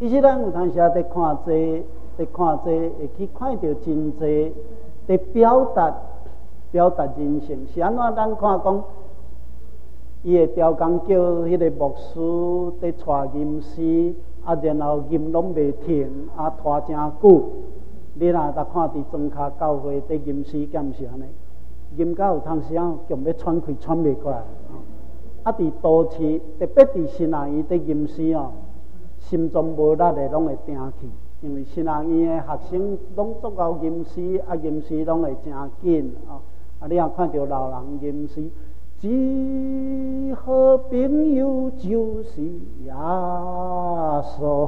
其实咱有当时在看这，会去看到真济在表达人性。是安怎？咱看讲，伊会调工叫迄个牧师在带吟诗，然后吟拢袂停，拖真久。你若看伫庄脚教会在吟诗，敢是安尼？吟到有当时强要喘气喘袂过来。伫都市，特别伫新人院在吟诗心中无力的拢会定去，因为新人院的学生拢足够吟诗，吟诗拢会真紧你若看到老人吟诗，只好朋友就是耶稣，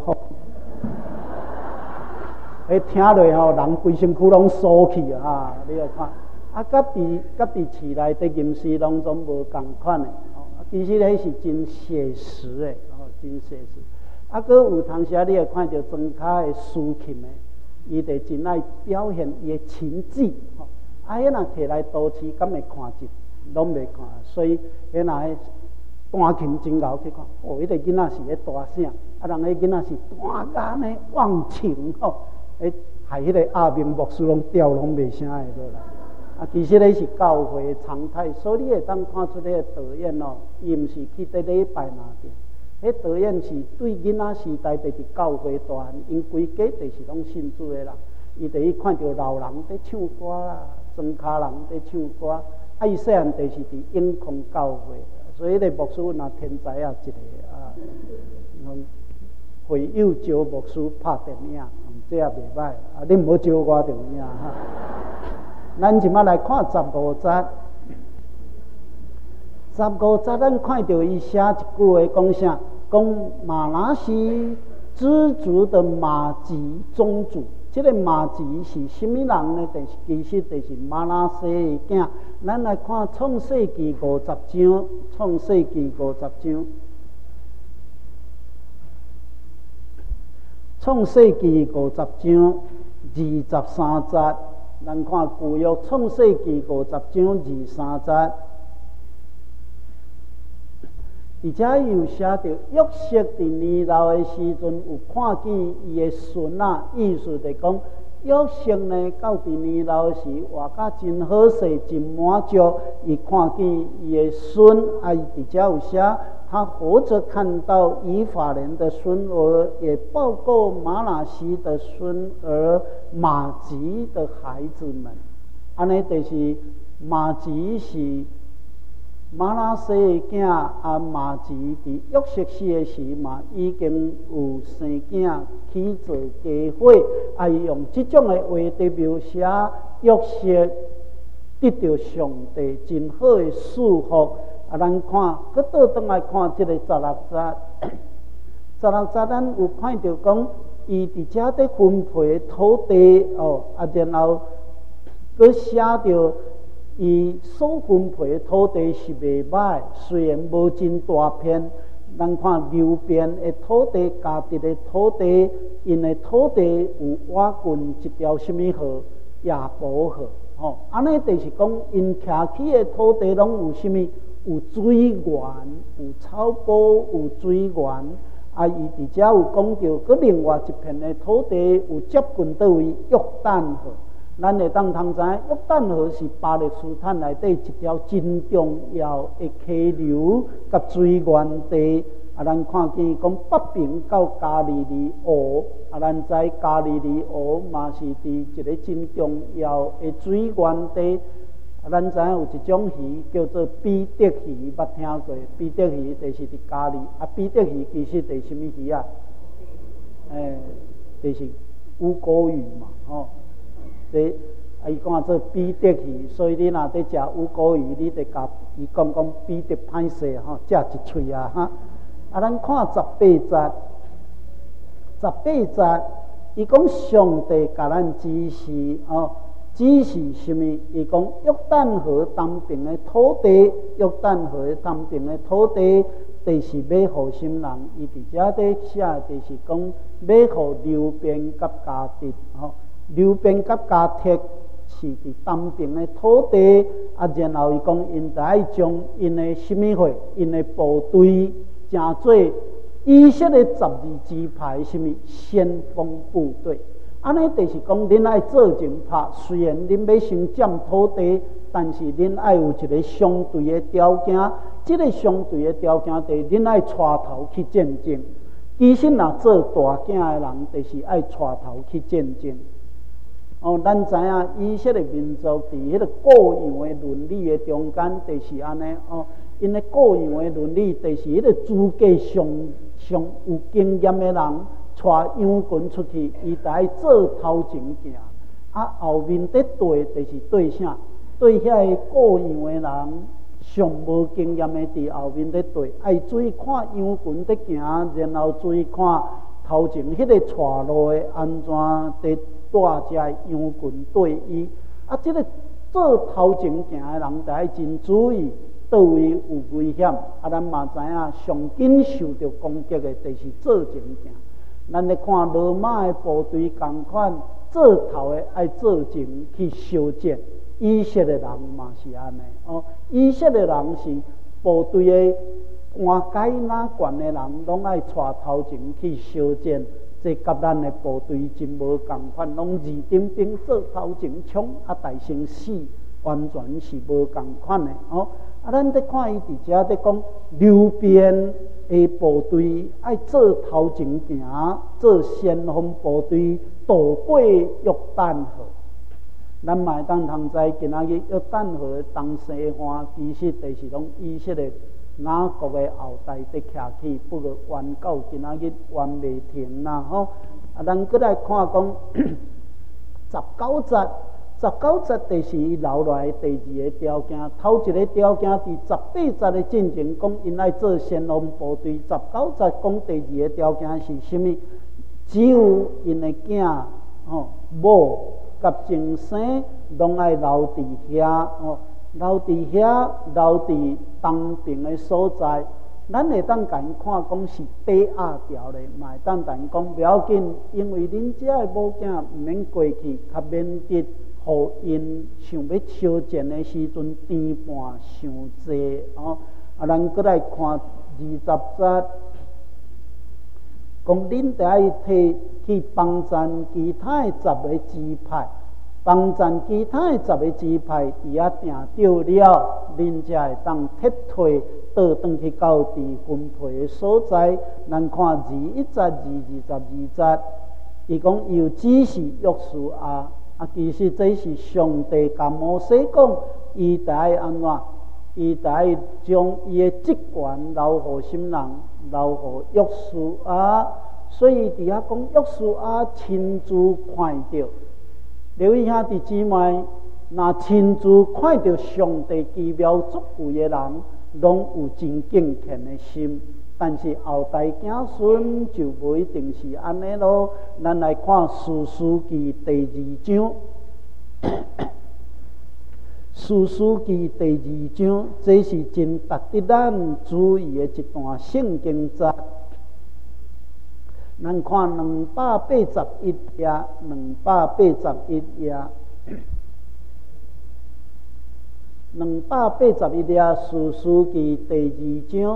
听落人规身躯拢酥去你要看甲伫市内的吟诗拢总无共款的其实迄是真写实的真写实。搁有当时你会看到庄脚的抒琴的，伊就真爱表现伊的情志迄若摕来都市，敢会看一拢袂看，所以迄若弹琴真牛去看，迄个囡仔是咧大声，人迄囡仔是弹甲呢忘情害迄个阿明牧师拢调拢袂声会落来。其实迄是教会的常态，所以你会当看出迄个导演伊毋是去伫礼拜那点。迄导演是对囡仔时代就伫教会大汉，因规家就是拢信主的人，伊就去看到老人在唱歌啦，庄脚人在唱歌，伊细汉就是伫永康教会，所以迄个牧师若天才一个会友招牧师拍电影，这也袂歹你毋好招我就有影咱即摆来看15节。15节咱看到伊写一句话，讲啥？讲马拿西知足的马吉宗主。这个马吉是什么人呢？其实就是马拿西的囝。咱来看创世纪50章，创世纪50章，创世纪50章23节。咱看旧约创世纪50章23节。而且又写到约瑟伫年老的时阵，有看见伊的孙意思就是讲约瑟呢，到伫年老时活甲真好势，真满足。伊看见伊的孙而且有写，他活着看到以法莲的孙儿，也报告马拿西的孙儿马吉的孩子们。安尼就是马吉是马拿西的囝马吉伫约瑟死的时嘛，已经有生囝起做家伙伊用这种的话来描写约瑟得到上帝真好的祝福咱看，搁倒转来看这个16节，16节咱有看到讲，伊伫遮在分配土地然后搁写着。伊所分配的土地是袂歹，虽然无真大片。咱看流边的土地、家己的土地，因的土地有瓦郡一条什么河？亚伯河。安尼就是讲，因徛起的土地拢有什么？有水源，有草埔，有水源。伊伫遮有讲到，搁另外一片的土地有接近倒位约旦河。咱会当通知，约旦河是巴勒斯坦内底一条真重要的溪流甲水源地。咱看见讲北平到加利利河，咱知加利利河嘛是伫一个真重要的水源地。咱知有一种鱼叫做彼得鱼，捌听过？彼得鱼就是伫加利，彼得鱼其实就是什么鱼啊？就是乌龟鱼嘛，伊讲做彼得鱼，所以你若在食乌龟鱼，你得甲伊讲彼得歹势食一喙咱看18节，18节伊讲上帝甲咱指示指示什么？伊讲约旦河东边的土地，约旦河东边的土地，就是要互什么人？伊伫遮在写，就是讲要互流便甲迦得流便甲迦特是伫东边的土地然后伊讲因就爱将因的什么货，因的部队真做以色列12支派什么先锋部队。安尼就是讲，恁爱做阵拍，虽然恁要先占土地，但是恁爱有一个相对的条件。这个相对的条件，就是恁爱带头去战争。其实若做大囝的人，就是爱带头去战争。咱知影以色列民族伫迄个各样的伦理的中间，就是安尼因为各样的伦理，就是迄个资格上有经验的人。带羊群出去，伊就爱做头前行，后面在对，就是对啥？对遐个各样的人，上无经验的伫后面在对，爱注意看羊群在行，然后注意看头前迄个带路的安怎在带这羊群对伊。这个做头前行的人，就爱真注意倒位有危险。咱嘛知影，上紧受到攻击的，就是做前行。咱咧看罗马的部队同款，做头的爱做前去烧战。以色列人嘛是安尼以色列人是部队的官阶哪悬的人，拢爱带头前去烧战。这甲咱的部队真无同款，拢二等兵做头前冲，大胜死，完全是无同款的咱在看伊伫遮在讲流变的部队爱做头前行，做先锋部队渡过约旦河。咱嘛会当通知，今仔日约旦河东西岸其实就是拢以色列雅各的后代在徛起，不过完到今仔日完袂停啦咱搁来看讲19节。19节就是伊留落来第2个条件，头一个条件伫18节的进前讲，因爱做先锋部队。19节讲第2个条件是什么？只有因的囝某甲前生拢爱留伫遐留伫东边的所在。咱会当甲因看讲是底下条的，嘛会当甲因讲不要紧，因为恁遮的某囝毋免过去，较免得互因想要烧战的时阵颠半伤济咱搁来看20节，讲恁得爱去帮战其他的10个支派，帮战其他的10个支派伫遐定着了，恁才会当撤退倒转去到伫分配的所在。咱看21节、22节，伊讲有指示约书亚。其实这是上帝甲摩西讲，伊得爱安怎？伊得爱将伊的职权留互什么人？留互约书亚。所以伫遐讲约书亚亲自看到，留意兄弟姊妹，若亲自看到上帝奇妙作为的人，拢有真敬虔的心。但是后代子孙就无一定是安尼咯。咱来看士师记第2章，士师记第2章，这是真值得咱注意的一段圣经节。咱看281页，281页，281页，士师记第2章。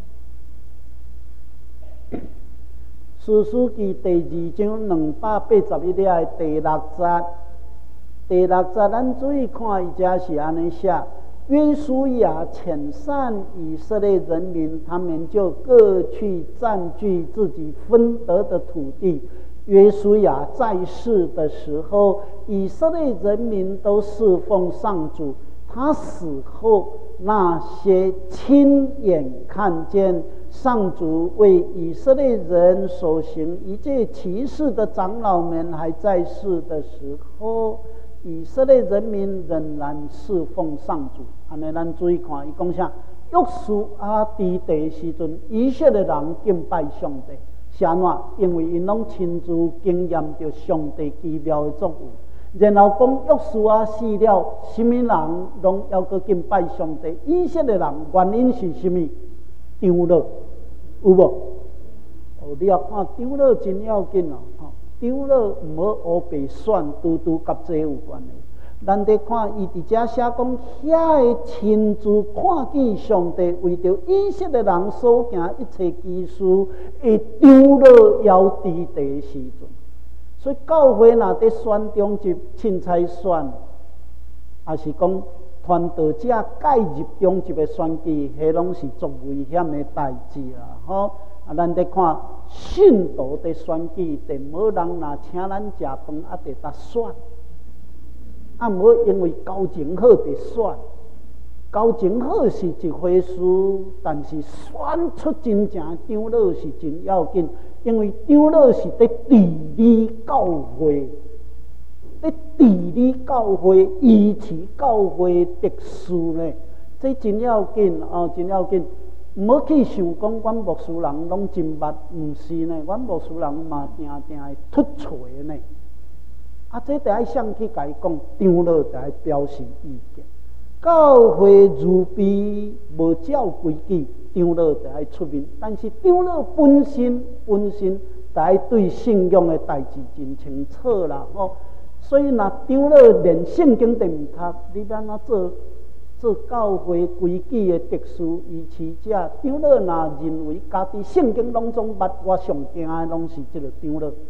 士师记第2章281页第6节，咱注意看，伊遮是安尼写：约书亚遣散以色列人民，他们就各去占据自己分得的土地。约书亚在世的时候，以色列人民都侍奉上主。他死后，那些亲眼看见上主为以色列人所行一切奇事的长老们还在世的时候，以色列人民仍然侍奉上主。安尼咱注意看，伊讲啥？约书亚伫地时阵，以色列人敬拜上帝，是安怎？因为因拢亲自经验着上帝奇妙的作为。然后讲约书亚死了，什么人拢要去敬拜上帝？以色列人原因是什么？长老有无？你要看长老真要紧长老唔好黑白选，拄甲这有关的。 咱得看伊伫遮写讲，遐个亲自看见上帝为着以色列人所行一切奇事，会张落要伫地时阵。所以教会若伫选中级凊彩选，也是讲传道者介入中级的选举，迄拢是足危险的代志啦，吼！啊，咱得看信徒的选举，地无人若请咱食饭，啊，得当选。啊，无因为交情好就选，交情好是一回事，但是选出真正长老是真要紧，因为长老是伫治理教会，伫治理教会、维持教会的事呢，这真要紧哦，真要紧。唔好去想讲，阮牧师人拢真捌，毋是呢，阮牧师人嘛，定定会突锤呢。啊，这得爱上去甲伊讲，长老得爱表示意见。教会如必无照规矩，长老得爱出面。但是长老本身得爱对信仰的代志真清楚啦，吼。所以若长老连圣经都毋读，你要安怎做教会规矩的特殊维持者？长老若认为家己圣经拢总捌，我上惊的拢是即个长老。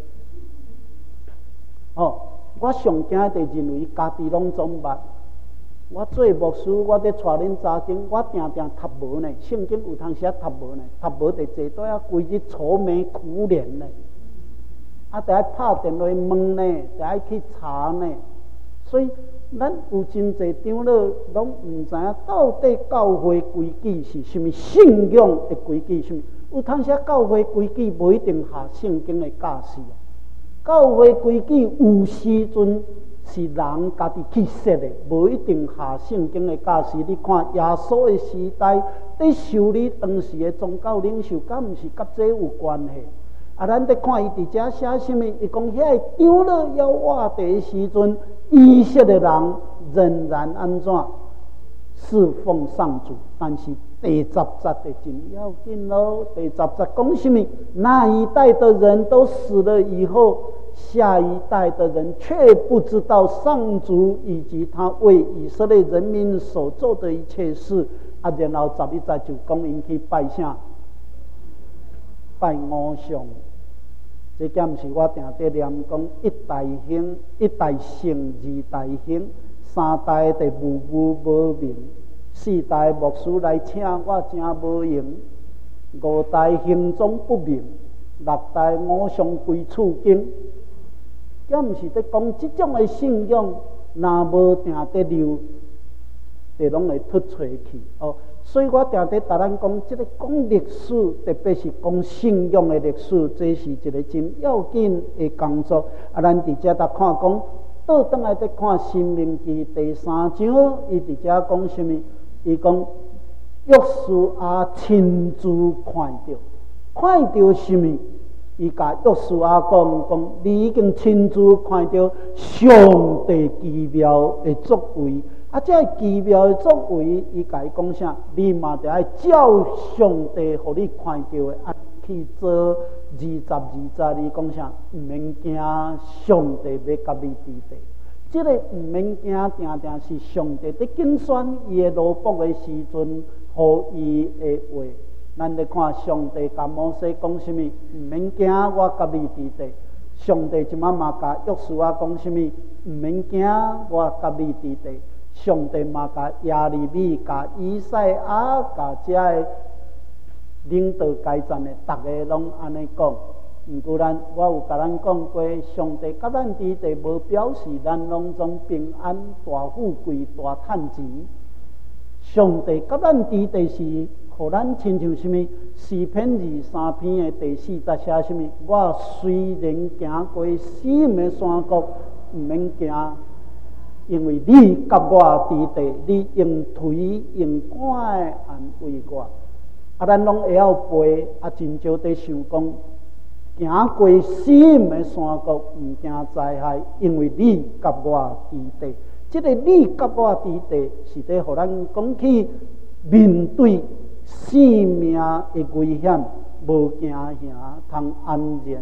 哦，我上惊就认为家己拢总捌。我做牧师，我咧带恁查经，我定定读无呢。圣经有当时啊读无呢，读无就坐倒啊，规日愁眉苦脸呢。啊，得爱拍电话问呢，得爱去查呢。所以咱有真侪长老拢毋知影到底教会规矩是甚物，信仰的规矩甚物。有当时教会规矩无一定下圣经的教示啊。教会规矩有时阵是人家己去设的，无一定下圣经的教示。你看耶稣的时代，伫修理当时的宗教领袖，敢毋是甲这有关系？啊，咱得看伊伫遮写什么？伊讲遐长老要活地的时阵，以色列人仍然安怎侍奉上主？但是第十节的真要紧咯。第十节讲什么？那一代的人都死了以后，下一代的人却不知道上主以及他为以色列人民所做的一切事。啊，然后11节就讲因去拜啥？拜偶像。这件是我定得念讲，一代兴，一代盛，二代兴，三代的无无明，四代牧师来请我真无用，五代行踪不明，六代偶像归厝经。这毋是在讲这种的信仰，若无定得留，就拢会突出去哦。所以我定得甲咱讲，这个讲历史，特别是讲信仰的历史，这是一个真要紧的工作。啊，咱伫遮搭看讲，倒转来再看《申命记》第3章，伊伫遮讲什么？伊讲约书亚亲自看到什么？伊甲约书亚讲，你已经亲自看到上帝奇妙的作为。啊，这奇妙的作为，伊甲伊讲啥？你嘛得爱照上帝互你看到的啊去做。20节，你讲啥？毋免惊，上帝要甲你治地。这个毋免惊，定定是上帝在竞选伊的罗卜的时阵，互伊的话。咱来看上帝甲摩西讲什么？毋免惊，我甲你治地。上帝即马嘛甲约书亚讲什么？毋免惊，我甲你治地。上帝嘛甲亚利米、甲以赛亚、甲遮个领导阶层的，逐个拢安尼讲。毋过我有甲咱讲过，上帝甲咱治地无表示咱拢总平安、大富贵、大趁钱。上帝甲咱治地是，互咱亲像什么？诗篇23篇的第4节写什么？我虽然行过死荫的山谷，毋免惊。因为你甲我治地，你用腿用拐安慰我，啊，咱拢会晓背，啊，真少在想讲，行过死荫的山谷，毋惊灾害，因为你甲我治地。这个你甲我治地，是在互咱讲起面对生命的危险，无惊吓，通安然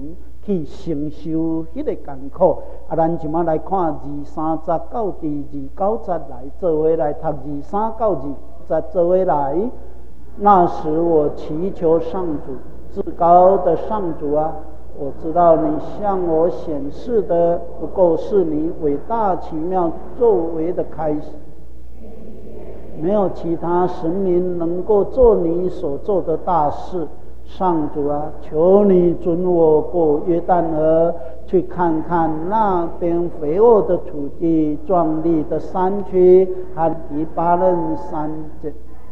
去承受迄个艰苦。咱即马来看23节到第29节来做伙来读23到20节做伙来。那时我祈求上主，至高的上主啊，我知道你向我显示的不过是你伟大奇妙作为的开始，没有其他神明能够做你所做的大事。上主啊，求你准我过约旦河，去看看那边肥沃的土地、壮丽的山区和黎巴嫩山间。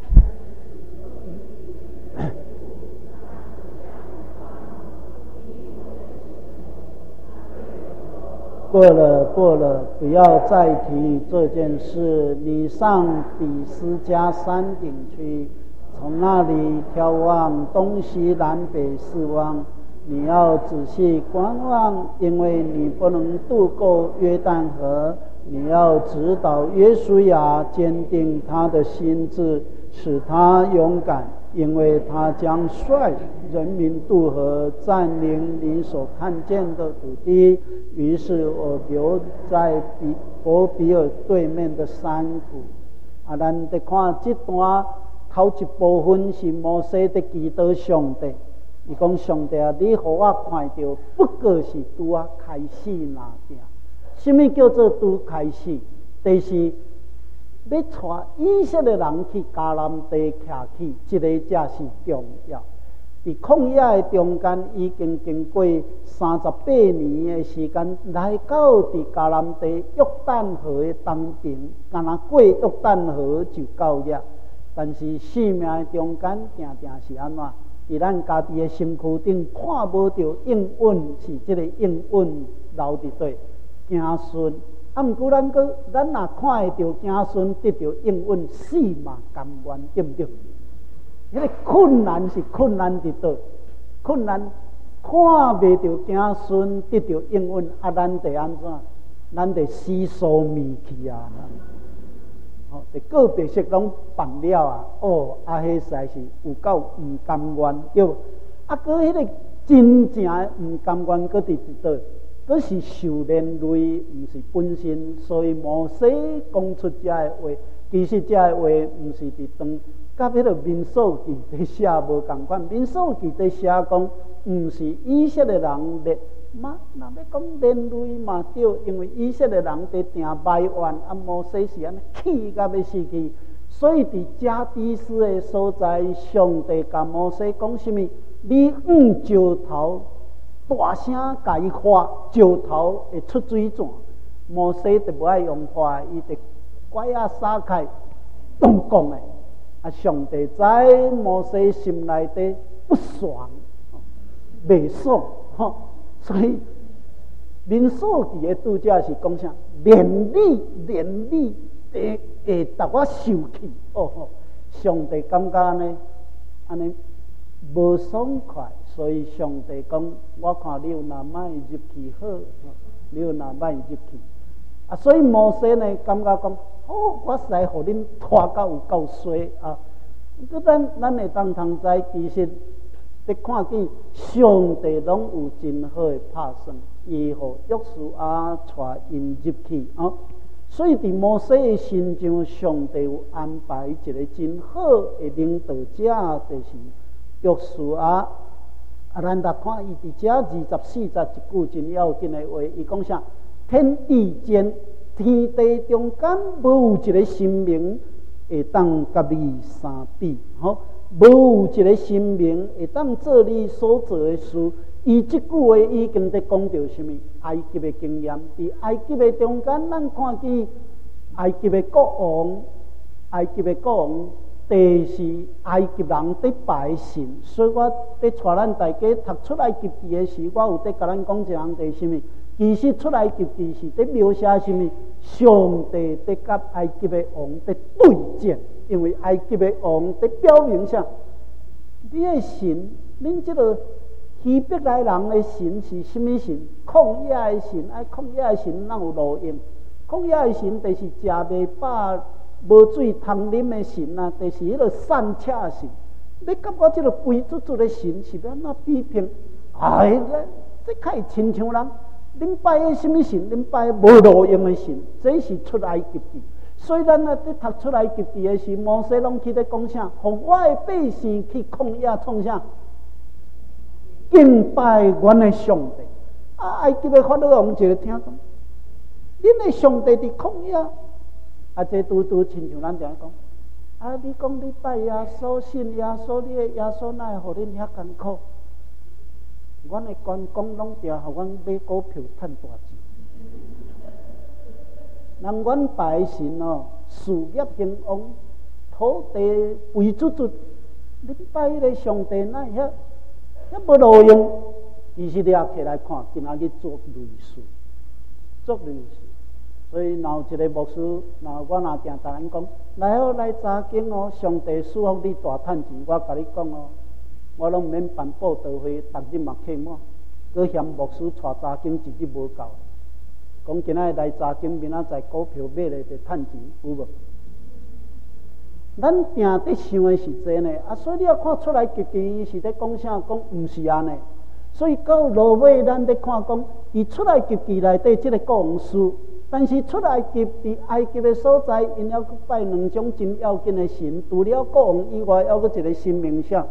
过了，不要再提这件事。你上比斯加山顶去，从那里眺望东西南北四望。你要仔细观望，因为你不能渡过约旦河。你要指导约书亚，坚定他的心志，使他勇敢，因为他将率人民渡河，占领你所看见的土地。于是我留在伯比尔对面的山谷。咱得看这段头一部分是摩西在祈祷上帝，伊讲上帝啊，你予我看到，不过是拄啊开始哪点？什么叫做拄开始？就是要带以色列人去迦南地徛起，这个才是重要。伫旷野的中间，已经经过38年的时间，来到伫迦南地约旦河的东边，敢若过约旦河就到了。但是生命的中间，定定是安怎？伫咱家己的身躯顶看无到应允，是这个应允留伫对行顺。毋过咱若看会到行顺，得到应允，死嘛甘愿，对不对？迄个困难是困难伫倒，困难看袂到行顺，得到应允，咱得安怎？咱得死疏迷去啊！这个别色拢办了啊！迄实在是有够唔甘愿，对不？迄个真正唔甘愿，搁伫倒，搁是受连累，唔是本身。所以摩西讲出这个话，其实这个话唔是伫当，甲迄个民数记在写无共款。民数记在写讲，唔是以色列人列。若要讲连累嘛对，因为以色列人在定埋怨，摩西是安尼气甲要死去，所以伫加迪斯的所在，上帝甲摩西讲什么？你石头大声甲伊喊，石头会出水泉。摩西就无爱用话，伊就拐啊撒开，动讲的。上帝知摩西心内底不爽，袂爽，所以民数记的拄则是讲啥？连你会达我受气上帝感觉安尼无爽快，所以上帝讲：我看你有若卖入去好，你有若卖入去所以摩西呢感觉讲：我实在互恁拖到有够衰啊！咱会当通知，其实。你看见上帝拢有真好的拍算，伊互约书亚带因入去所以伫摩西的心上，上帝有安排一个真好的领导者，就是约书亚。咱来看伊伫这24节一句真要紧的话，伊讲啥？天地间，天地中间，无有一个生命会当甲你相比，无有一个生命会当做你所做的事。伊即句话已经在讲到什么？埃及的经验。伫埃及的中间，咱看见埃及的国王，就是埃及人在拜神。所以我在带咱大家读出埃及记的时，我有在甲咱讲一项是什么？其实出埃及记是在描写什么？上帝在甲埃及的王在对战。因为埃及的王在表明啥？你的神，恁这个希伯来人的神是什么神？旷野的神，旷野的神哪有路用？旷野的神就是食袂饱、无水通啉的神啊，就是迄个善车神。你感觉这个肥嘟嘟的神是要安怎批评？ 这较会亲像人，恁拜的什么神？恁拜无路用的神，这是出埃及记。虽然啊，伫读出埃及记的时，摩西拢去咧讲啥？互我的百姓去旷野创啥？敬拜阮的上帝。啊，埃及的法老王一个听讲，恁的上帝伫旷野，啊，这拄亲像咱常讲，啊，你讲你拜耶稣，信耶稣，你的耶稣哪会互恁遐艰苦？阮的员工拢定互阮买股票赚大钱。人阮拜神哦，事业兴旺，土地肥嘟嘟。你拜迄个上帝，那遐无路用。其实你也起来看，今仔日做类似，做类似。所以，若有一个牧师，我若定逐人讲，来查经哦，上帝祝福你大趁钱。我甲你讲哦，我拢毋免办布道会，逐日嘛客满，搁嫌牧师带查经一日无够。讲今仔日来查经，明仔载股票买咧就趁钱，有无？咱定伫想的是这呢，啊，所以你要看出来，伊是咧讲啥？讲毋是安尼。所以到落尾，咱咧看讲，伊出来及记内底即个国王书，但是出来及伫埃及的所在，因要去拜两种真要紧的神，除了国王以外，还有一个新名啥？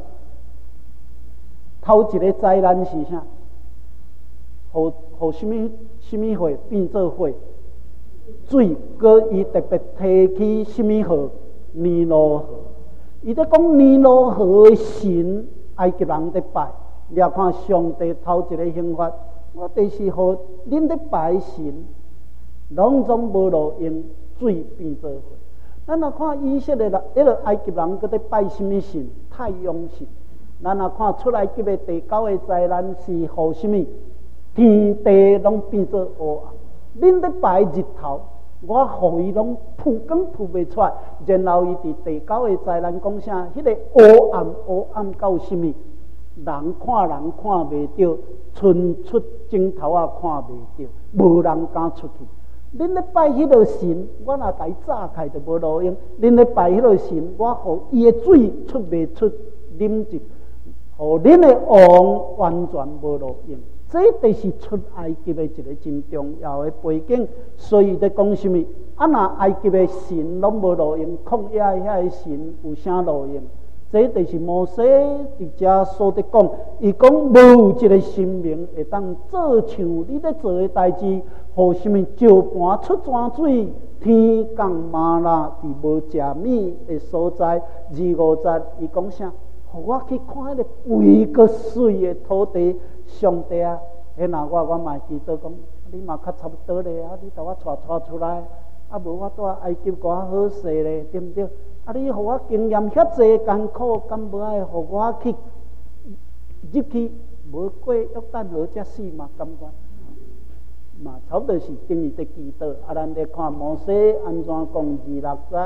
头一个灾难是啥？互什么火变做火？水，搁伊特别提起什么河？尼罗河。伊咧讲尼罗河的神，埃及人咧拜。你要看上帝头一个刑罚，我就是互恁咧拜神，拢总无路用，水变做火。咱若看以色列人，迄个埃及人搁咧拜什么神？太阳神。咱若看出来，记个第9个灾难是互什么？天地拢变做黑暗。恁咧拜日头，我互伊拢曝光曝袂出来。然后伊伫第9个灾难讲啥？迄个黑暗到什么？人看袂到，伸出镜头啊看袂到，无人敢出去。恁咧拜迄个神，我若来炸开就无路用。恁咧拜迄个神，我互伊的水出袂出，啉一，互恁的王完全无路用。这就是出埃及的一个真重要的背景。所以咧讲什么？啊，若埃及的神拢无路用，旷野遐的神有啥路用？这就是摩西伫遮所伫讲，伊讲无一个神明会当做像你咧做的代志，互什么石盘出泉水，天降玛纳伫无食米的所在。250，伊讲啥？互我去看迄个肥个水的土地，上帝啊！那我嘛祈祷讲，你嘛较差不多咧啊！你甲我带出来，啊无我住埃及较好势咧，对毋对？啊！你互我经验遐济艰苦，敢无爱互我去入去？无过约旦河才死嘛？感觉嘛，差不多是等于在祈祷。啊，咱咧看摩西安怎讲260，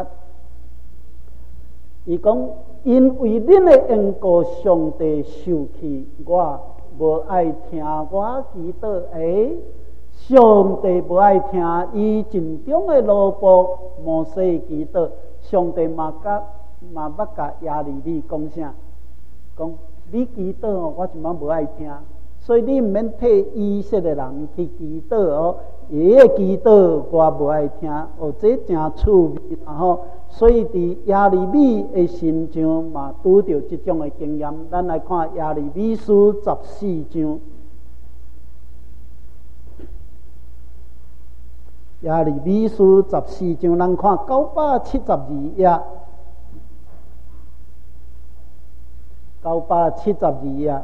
伊讲因为恁的缘故，上帝受气，我无爱听我祈祷。上帝无爱听伊尽忠的奴仆摩西祈祷。上帝嘛捌甲亚利米讲啥？讲你祈祷哦，我一晚无爱听，所以你毋免替以色列人去祈祷哦。伊的祈祷我无爱听，哦，这真趣味啦吼。所以伫亚利米的身上嘛拄着这种的经验。咱来看亚利米书14章。亚利米书14章，咱看972页，972页，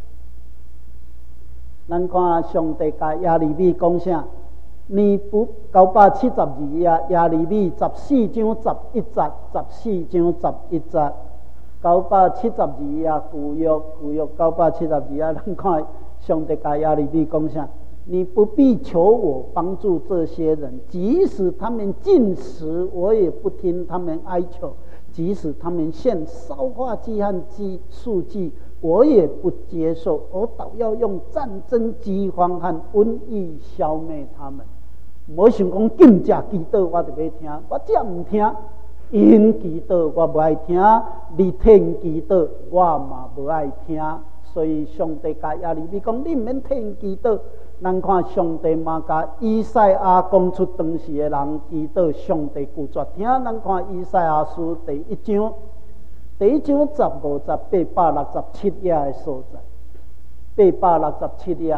咱看上帝甲亚利米讲啥？尼布972页，亚利米14章11节，14章11节，972页旧约972页，咱看上帝甲亚利米讲啥？你不必求我帮助这些人，即使他们进食，我也不听他们哀求；即使他们献烧化祭和素祭，我也不接受。我倒要用战争、饥荒和瘟疫消灭他们。我想讲禁食祈祷，我就要听，我这唔听；因祈祷我不爱听，你听祈祷我嘛不爱听。 所以上帝甲耶利米讲：你毋免替因祈祷。咱看上帝嘛，甲以赛亚讲出当时的人祈祷，上帝拒绝听。咱看以赛亚书第1章15、18、867页的所在，867页。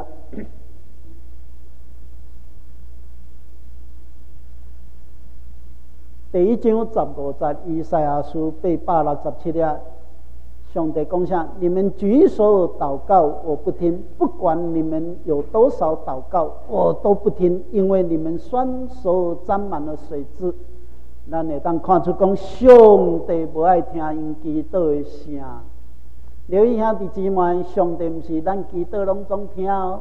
第1章15节，以赛亚书867页。上帝讲啥？你们举手祷告，我不听；不管你们有多少祷告，我都不听，因为你们双手沾满了水渍。咱会当看出讲，上帝无爱听因祈祷的声。留意兄弟姊妹，上帝毋是咱祈祷拢总听哦。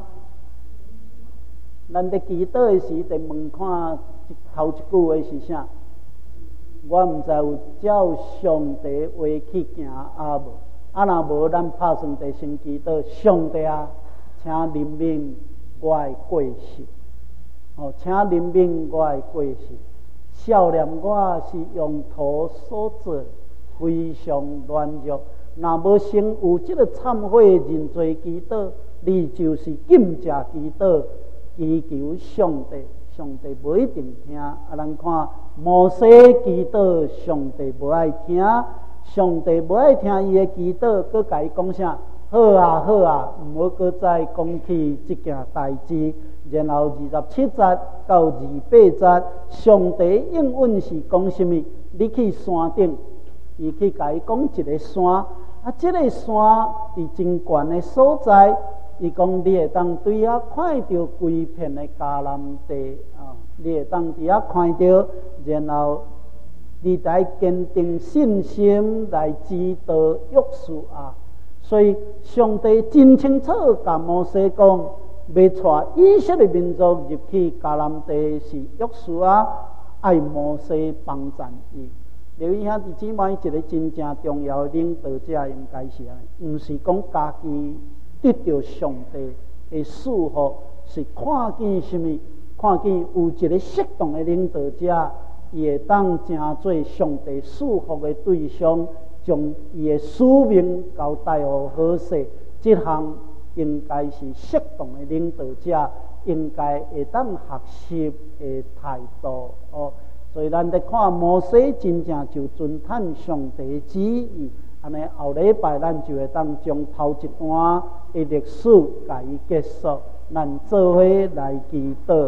咱伫祈祷的时，得问看头一句话是啥？我毋知有照上帝话去行啊无？若无，咱拍算地先祈祷，上帝啊，请怜悯我的过失。请怜悯我的过失。少年我是用土所做，非常软弱。若无先有这个忏悔认罪祈祷，你就是禁食祈祷，祈求上帝。上帝不一定听。咱看摩西祈祷，上帝不爱听，上帝不爱听伊的祈祷，佮甲伊讲啥？好啊好啊，毋好佮再讲起这件代志。然后27节到28节，上帝应允是讲什么？你去山顶，伊去甲伊讲一个山，这个山伫真悬的所在。伊讲，你会当对遐看到规片的迦南地你会当伫遐看到，然后你来坚定信心来指导约书亚。所以上帝真清楚甲摩西讲，要带以色列民族入去迦南地是约书亚，爱摩西帮助伊。留意兄弟姊妹，一个真正重要的领导者应该是安尼，毋是讲家己得到上帝的祝福，是看见什么？看见有一个适当的领导者，伊会当成做上帝祝福的对象，将伊的使命交代予好势。这项应该是适当的领导者应该会当学习的态度所以咱在看摩西，真正就遵探上帝的旨意。安尼后礼拜咱就会当将头一段的历史甲伊结束，咱做伙来祈祷。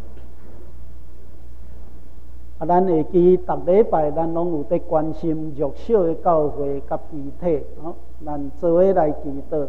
咱会记逐礼拜咱拢有在关心弱小的教会甲肢体咱做伙来祈祷。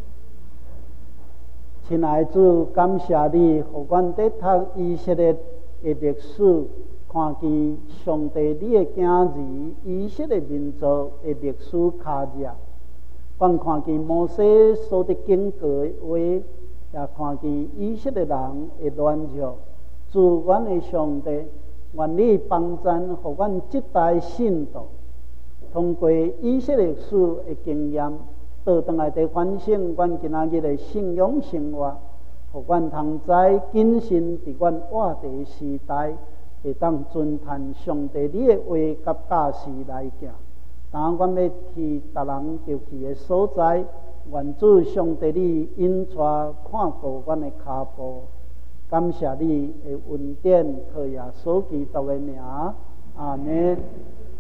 亲爱的主，感谢你，互阮在读以色列的历史，看见上帝你的囝儿以色列民族的历史脚印。阮看见摩西所得警告的话，也看见以色列人的软弱。主，阮的上帝，愿你帮助，互阮这代信徒，通过以色列史的经验，倒转来地反省阮今仔日的信仰生活，互阮通知谨慎伫阮活地时代，会当遵探上帝你的话甲教示来行。当阮要去逐人要去的所在，愿主上帝你引带看顾阮的脚步。感谢你的恩典，靠耶稣基督的名，阿门。